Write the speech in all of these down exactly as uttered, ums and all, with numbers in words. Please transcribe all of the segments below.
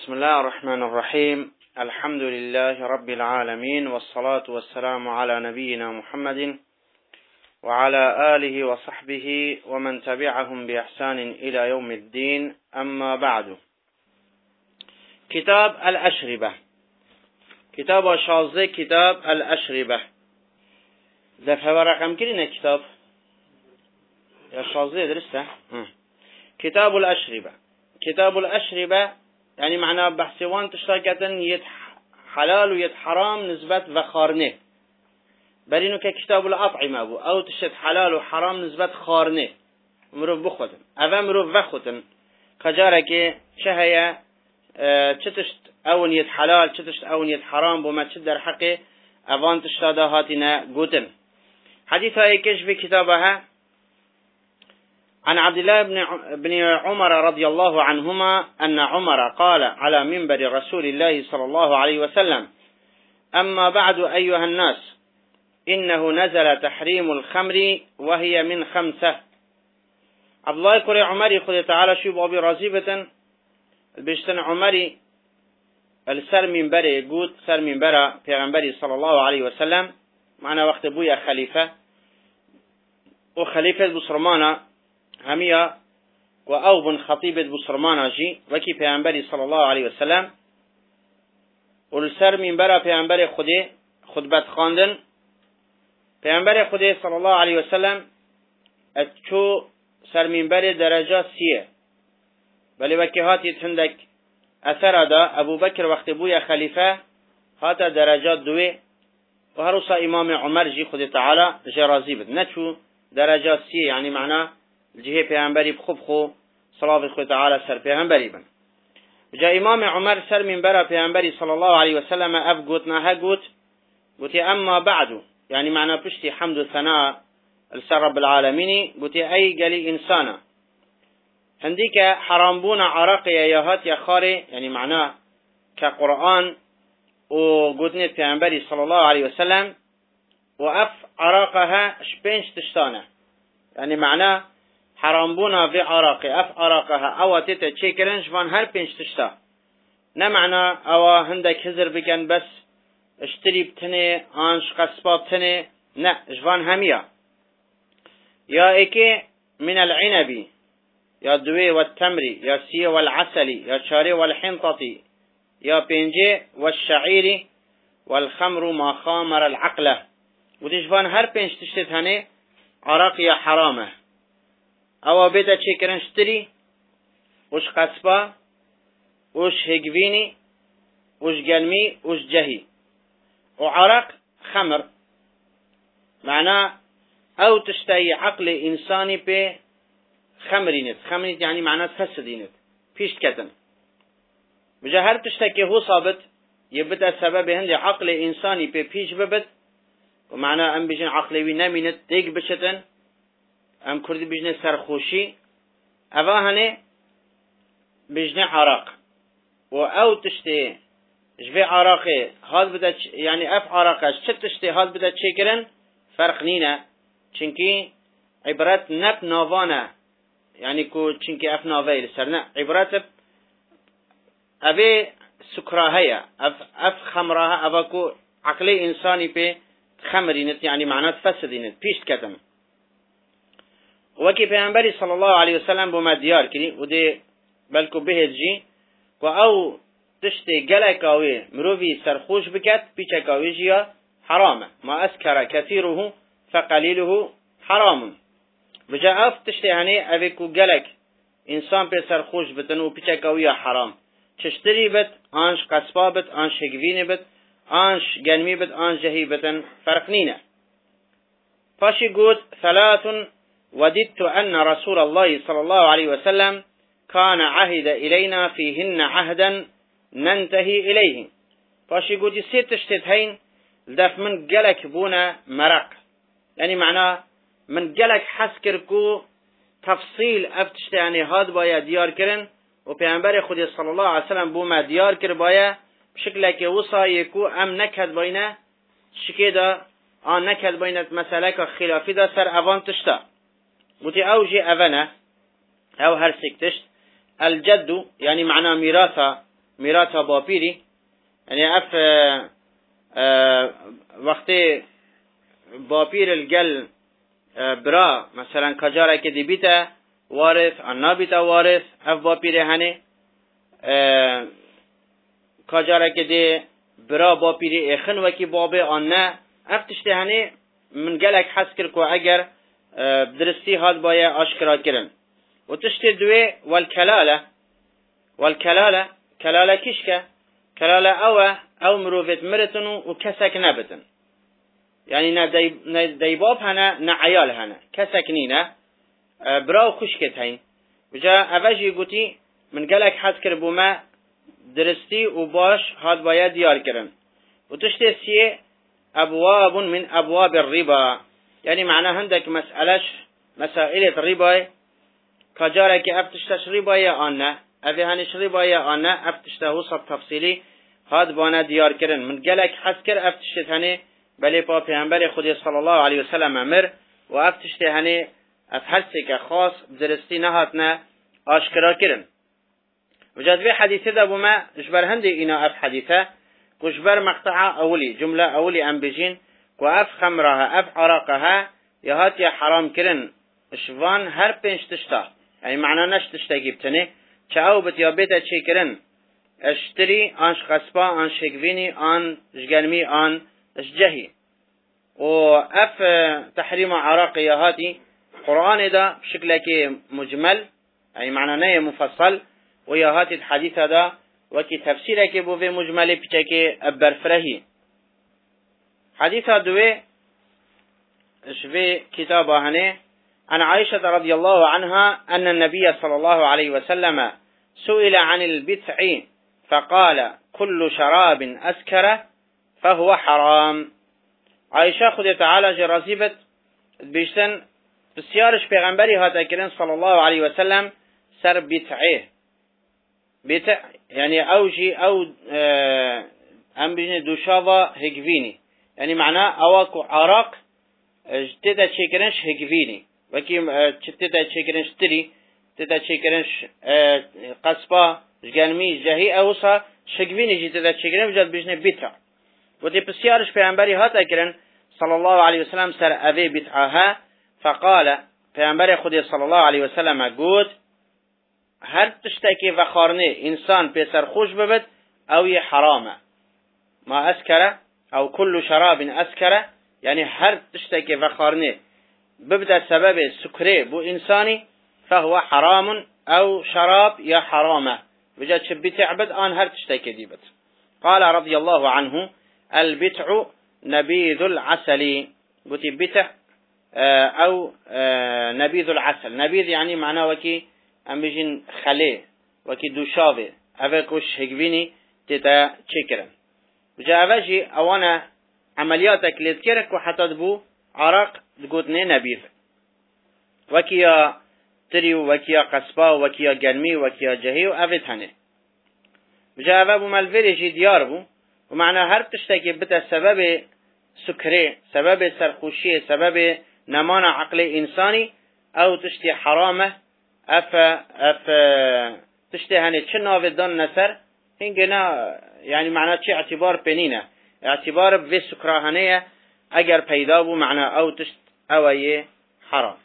بسم الله الرحمن الرحيم. الحمد لله رب العالمين، والصلاة والسلام على نبينا محمد وعلى آله وصحبه ومن تبعهم بإحسان إلى يوم الدين. أما بعد، كتاب الأشربة، كتاب شازده، كتاب الأشربة. دفعه رقم كرينه كتاب يا شازده درسته. كتاب الأشربة، كتاب الأشربة يعني معناه بحثوان تشتاكتن يت حلال ويت حرام نسبة وخارنه، برينو ككتاب الأطعمة أبو أو تشت حلال وحرام نسبة خارنه مروف بخوتن أفا مروف بخوتن خجارك شهية اه تشتشت أون يت حلال تشتشت أون يت حرام بما تشدر حقي أفان تشتادا هاتنا قوتن. حديث هاي كشف كتابها عن عبد الله بن عمر رضي الله عنهما أن عمر قال على منبر رسول الله صلى الله عليه وسلم: أما بعد أيها الناس، إنه نزل تحريم الخمر وهي من خمسة. عبد الله كري عمري خذ تعالى شوب أبي رازيبة بيشتن عمري السر منبر يقول سر منبر پیغمبري صلى الله عليه وسلم معنا وقت بويا خليفة وخليفة بصرمانة همية وأوبن خطيبة بصرمانة جي وكي پیغمبري صلى الله عليه وسلم والسر منبر پیغمبر خده خطبت خواندن. پیغمبر خده صلى الله عليه وسلم اتشو سر منبر درجة سیه، بلی وكي هاتي تندك اثر دا ابو بكر وقت بويا خليفة هاتا درجات دوه وهروسا امام عمر جي خده تعالى جي رازي بد نتشو درجات سیه، يعني معناه الجهه پیغمبری بخوب خو صلاة خود تعالى سر پیغمبری بن. جاء امام عمر سر منبر پیغمبری صلى الله عليه وسلم اف قوتنا ها قوت قوتي اما بعد، يعني معنى بشتي حمد الثناء لسر رب العالمين، قوتي اي قالي انسانا هنديك حرام عراقي يا هات يا خاري، يعني معناه كقرآن وقوتني پیغمبری صلى الله عليه وسلم واف عراقها شبينش تشتانه، يعني معناه حرام بونا في عراقي اف عراقها او تيتا تشيكرن جوان هر بينش تشتا، نه معنى او هندك هزر بكن بس اشتري بتني انش قصبا بتني، نه جوان هميا يا ايكي من العنبي يا دوي والتمري يا سي والعسلي يا شاري والحنطتي يا بينجي والشعيري والخمر ما خامر العقله، ودي جوان هر بينش تشتت هني عراقي حرامه او بيتا تشيكرن اشتري وش قصبا وش هجويني وش قلمي وش جهي وعرق خمر، معناه او تشتهي عقل انساني بي خمرينت خمرينت يعني معناه تفسدينت فيش كتن بجا هر تشتكي هو صابت يبدأ سبب هندي عقل انساني بي فيش ببت، ومعناه ام بيجن عقلي نمينت ديك بشتن ام كردي بيجن سرخوشي اوه هنه بيجن عراق و او تشتي جوي عراقي هاد بدا يعني اف عراقش چه تشتي هاد بدا چه کرن فرق نينه، چنكي عبرت نب ناوانه، يعني كو چنكي اف ناوه لسرنا عبرت اوه سكراهية اف, اف خمراها اوه كو عقلي انساني بي خمرينت، يعني معناه فسدينت بيشت كتن. وكي پیغمبری صلى الله عليه وسلم بما ديار كري ودي بلكو بهت جي و او تشتي قلقاوي مروفي سرخوش بكت بيچكاوي جيا حرامه، ما اسكر كثيره فقليله حرام. بجا اف تشتي هني اويكو قلق انسان بي سرخوش بتن و بيچكاوي حرام، چشتري بت انش قصبا بت انش هگويني بت انش گنمي بت انش جهي بتن فرق نينه. فاشي قوت ثلاث وددت أن رسول الله صلى الله عليه وسلم كان عهد إلينا فيهن عهدا ننتهي إليه. فاشي قودي سيت تشتتهين لدف من قلك بونا مرق، يعني معناه من قلك حسكركو تفصيل افتشتاني هاد بايا ديار كرن و پیغمبر خود صلى الله عليه وسلم بوما ديار كر بايا بشكل كي وصا يكو ام نكد باينه شكي دا آن نكد باينه مسألة خلافي دا سر اوان تشتا وتي اوجي اوانه او هر سكتشت الجد، يعني معناه ميراثا میراث باپیری یعنی اف وقتی باپیر الگل برا مثلا کجاره که دی بیتا وارث انا بیتا وارث اف باپیر هنه کجاره که دی برا باپیری اخن وکی بابه آنه اف تشته هنه من گلک حس کرد که اگر درستی هاد باید آشکرا کرن و تشته دوی والکلاله والکلاله کلاله کش که کلاله اوه او مروفت مرتنو و کسک نبتن یعنی نه دیباب هنه نه عیال هنه کسک نینه براو خوشکت هین بجا اوجی گوتی من گلک حد کر بوما درستی و باش هاد باید دیار کرن و تشتی سیه ابواب من ابواب الربا یعنی معنی هندک مسئلش مسائل الربا کجاره که افتشتش ربای آنه اوی هنش ربای آنه افتشته وصف تفصیلی هاد بانا دیار کرن من گلک حس کر افتشت هنه بلی پا پیغمبر خودی صلی الله علیه وسلم امر و افتشت هنه افحسی که خاص درستی نهات نه آشکرا کرن و جذبه حدیثه دا بوما اجبر هنده اینا اف حدیثه کجبر مقطع اولی جمله اولی ام بجین و اف خمرها اف عراقها یهات یا حرام کرن اشوان هر پنج تشتا یعنی معنا نش تشتا گیبتنه چه او بت یا بیتا چه کرن اشتری آنش قصبا آن شکوینی آن جگرمی آن اشجهی و اف تحریم عراق یهاتی قرآن دا بشكل مجمل يعني معنى نية مفصل ويهات الحديث دا وكي تفسيرك بو في مجمل بشكل أبرفرهي حديث دوي شفي كتابه هنه عن عائشة رضي الله عنها أن النبي صلى الله عليه وسلم سئل عن البتع فقال كل شراب أسكر فهو حرام عائشة خد تعالى جرازيبت بيشتن بسیارش پیغمبری هات اکرن صلی الله علیه و سلم سر بتعه بتع یعنی اوجی او ام بجنه دوشاوا هگوینی یعنی معنی اواکو عراق تیتا چیکرنش هگوینی وکی تیتا چیکرنش تری تیتا چیکرنش قصبا جگنمی جهی اوسا شگوینی جی تیتا چیکرن بجد بجنه بتع و تی بسیارش پیغمبری هات اکرن صلی الله علیه و سلم سر اوی بتعها فقال پیامبر خدا صلی الله علیه و سلم گفت هر تشتکی وخارنه انسان پسر خوش ببد او یه حرامه ما اسکره او کل شراب اسکره یعنی هر تشتکی وخارنه ببدا سبب سکره بو انسانی فهو حرام او شراب یا حرامه بجد شبت عبد آن هر تشتکی دیبت قال رضی الله عنه البتع نبيذ العسل قلت بتع او نبيذ العسل نبيذ يعني معناه وكي ام بيجين خليه وكي دوشاوه اوكوش هجويني تتا چكرن بجا اوجي اوانا عملياتك لذكرك وحتى دبو عراق دقوتني نبيذ وكيا تريو وكيا قصبا وكيا جنمي وكيا جهي اوت هنه بجا اوابو مالفيريجي ديار بو ومعنى هر تشتكي بتا سبب سكري سبب سرخوشي سبب نمان عقل انسانی او تشتی حرامه اف اف تشتی هنه چه ناودان نسر هنگنا یعنی معنی چه اعتبار پنینه اعتبار به سکراهنه اگر پیدا بو معنی او تشت اویه حرام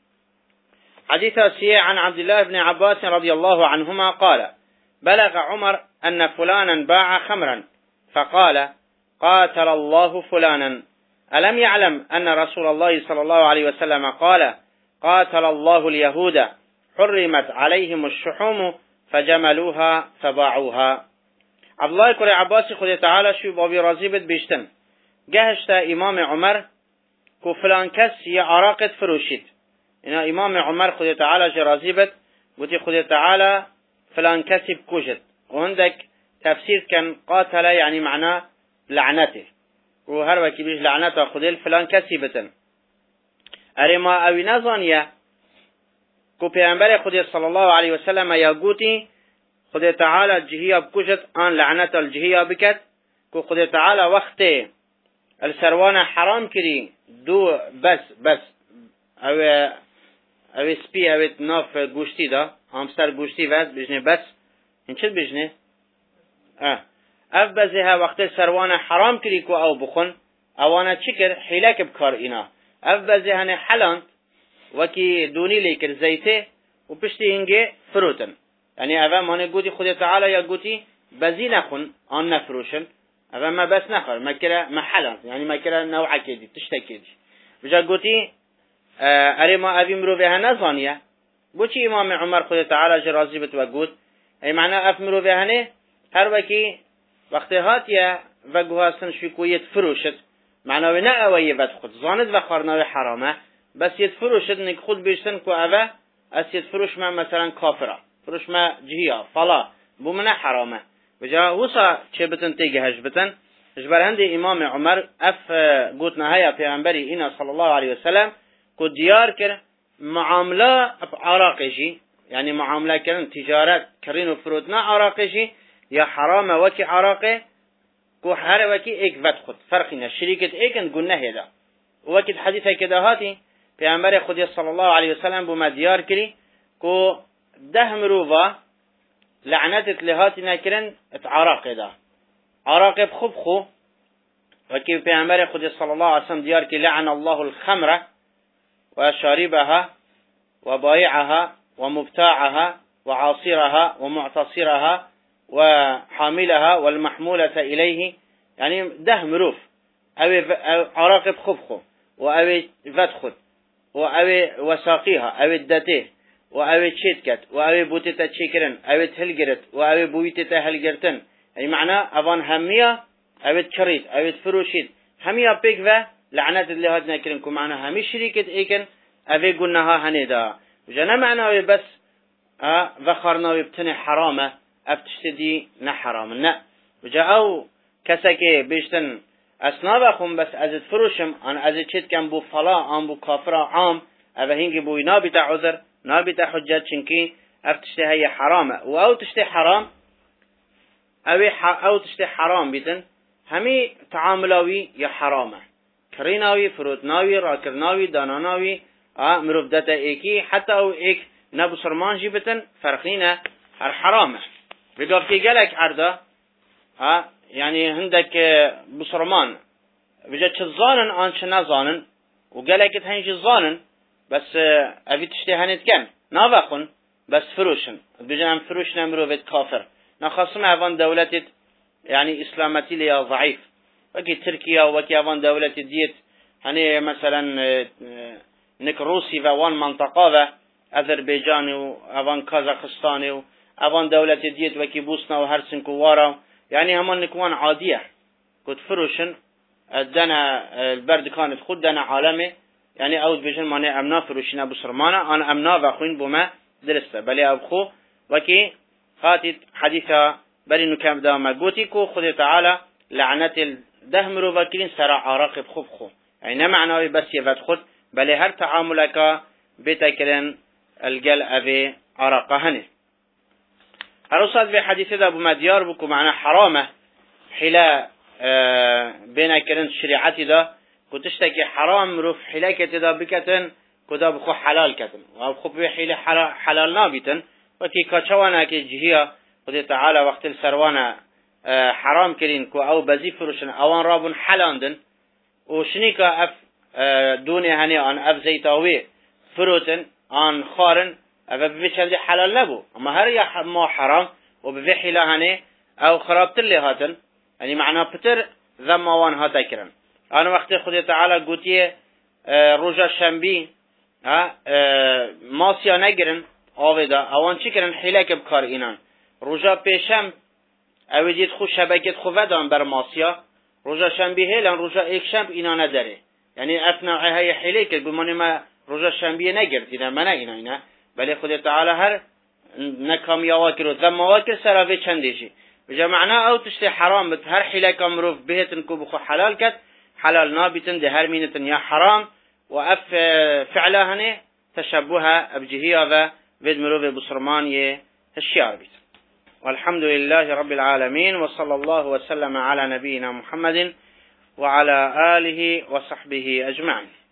حديث سيء عن عبد الله بن عباس رضي الله عنهما قال بلغ عمر أن فلانا باع خمرا فقال قاتل الله فلانا ألم يعلم أن رسول الله صلى الله عليه وسلم قال قاتل الله اليهود حرمت عليهم الشحوم فجملوها فباعوها عبد الله كري عباسي خدي تعالى شو بابي راضي بد بيشتم جهشت إمام عمر كو فلان كس يا عراقة فروشيت إن إمام عمر خدي تعالى جرازي بد قلت خدي تعالى فلان كسب كوجت وعندك تفسير كان قاتل يعني معناه لعنته وهر وكي بيش لعنته خدي فلان كسبتن أرما أوي نظانية كو پیغمبر خدي صلى الله عليه وسلم يا قوتي خدي تعالى جهية بكوجت آن لعنته الجهية بكت كو خدي تعالى وقت السروانه حرام كري دو بس بس او او سپی اوید ناف گوشتی دا همستر گوشتی وید بجنه بس این چه بجنه اه اف بزها وقت سروانه حرام کری کو او بخون اوانه چکر حیلک بکار اینا اف بزهانه حلاند وکی دونی لیکر زیته و پشتی هنگه فروتن یعنی اوه مانه گوتی خود تعالی یا گوتی بزی نخون آن نفروشن اوه ما بس نخور مکره محلان یعنی مکره نوعه کدی تشتکی دی بجا گوتی اره ما اوی مروفه ها نزانیه بوچی امام عمر خود تعالی جرازی بت و گوت ای معنی اف مروفه هنه هر وکی وقتی هاتیه و گوهاستن شکویت فروشد معنی نه اوه بد خود زاند و خارناوی حرامه بس یت فروشد نک خود بیشتن که اوه از یت فروش من مثلا کافره فروش ما جهیا فلا بو من حرامه بجا وصا چه بتن تیگه هش بتن جبر هند امام عمر اف قوت نهاية پیغمبری اینا صلی الله علیه وسلم که دیار کر معامله عراقشی یعنی معامله کردن تجارت کرین و فروتنا عراقشی یا حرامه وکی عراقه که هر وکی ایک ود خود فرقی نه شریکت ایکن گنه هدا وکی حدیثه که دهاتی پیغمبر خودی صلی الله علیه وسلم بو ما دیار کری که ده مروفا لعنتت لهاتی نکرن ات عراق دا عراق بخوب خو وكي پیغمبر خود صلى الله عليه وسلم ديار كي لعن الله الخمر وشاربها وبائعها ومبتاعها وعاصرها ومعتصرها وحاملها والمحمولة إليه يعني ده مروف او عراق بخوب خو و او فتخد و او وساقيها او الدته و او تشيت كت و او بوتتا تشيكرن او تهلجرت و او بويتتا هلجرتن يعني معنى اوان همية او تشريت او تفروشيت همية بيك و لعنات اللي هاد ناكرن كو معنى همي شريكت ايكن او قلناها هنيدا وجانا معنى بس اه وخارنا ويبتني حرامة افتشتدي نحرام نا وجا او كساكي بيشتن اسنابخم بس از فروشم ان از چت کم بو فلا ام بو کافر عام او هنگی بو نابت عذر نابت حجت چنکی افتشته هي حرامه و او تشته حرام او او تشته حرام بیتن همي تعاملاوي یا حرامه کریناوی فروتناوی راکرناوی داناناوی مروف دتا ایکی حتی او ایک نبو سرمان جی بتن فرقینه هر حرامه بگاف که گلک عرده ها يعني عندك بصرمان بجد شظانن آن شنظانن وقالك تهنج الظانن بس أبي تشتهنت كم نافقن بس فروشن بجد فروش نمرو بيت كافر نخصم أفان دولة يعني إسلامتي ليا ضعيف وكي تركيا وكي أفان دولة ديت يعني مثلا نك روسي وان منطقة أذربيجان وأفان كازاخستان وأفان دولة ديت وكي بوسنا وهرسن كوارا يعني همان نكوان عادية كنت فروشن دنا البرد كانت خود دنا عالمي يعني أود بيجن ماني أمنا فروشنا بسرمانا أنا أمنا وخوين بما درسته بلي أبخو وكي خاتت حديثة بلي نكام داما قوتيكو خذ تعالى لعنة الدهمرو وكين سرع عراق بخوب خو يعني نمعنى بس يفت خود بلي هر تعاملك بتكرن الجل أبي عراقهنه هرصاد في حديثة ده أبو مديار بكو معنى حرامة حلا اه بين كرن شريعتي ده كتشتكي حرام روف حلا كتدا بكتن كدا بخو حلال كتن وابخو بحيلا حلال نابتن وكي كاتشوانا كي جهية قد تعالى وقت السروانا اه حرام كرين كو او بزي فروشن اوان رابن حلاندن وشنيكا اف اه دوني هني ان اف زيتاوي فروتن ان خارن اما بفيش هذه حلال نبو اما هر يا ما حرام وبفي حلاهنه او خرابت اللي هاتن يعني معناه بتر ذم وان هذا كرن انا وقت خدي تعالى قلتي اه رجا شنبي ها اه ماسيا نگرن اويدا اوان چی کرن حلاك بكار اینان رجا پیشم او دید خو شبکت خو ودان بر ماسيا رجا شنبي هلن رجا ایک شنب اینا نداره يعني اثناء هي حلاك بمعنى ما رجا شنبي نگرتینا من اینا اینا بله خود تعالی هر نکامیاوا کرد ذموا کرد سراوی چندیشی بجا معنا او تشتی حرام بت هر حلاک امروف بهتن کو بخو حلال کد حلال نابتن ده هر مینتن یا حرام و اف فعلهنه تشبهها ابجهية و ود مروف بصرمان يه الشيار بيت والحمد لله رب العالمين وصلى الله وسلم على نبينا محمد وعلى آله وصحبه أجمعين.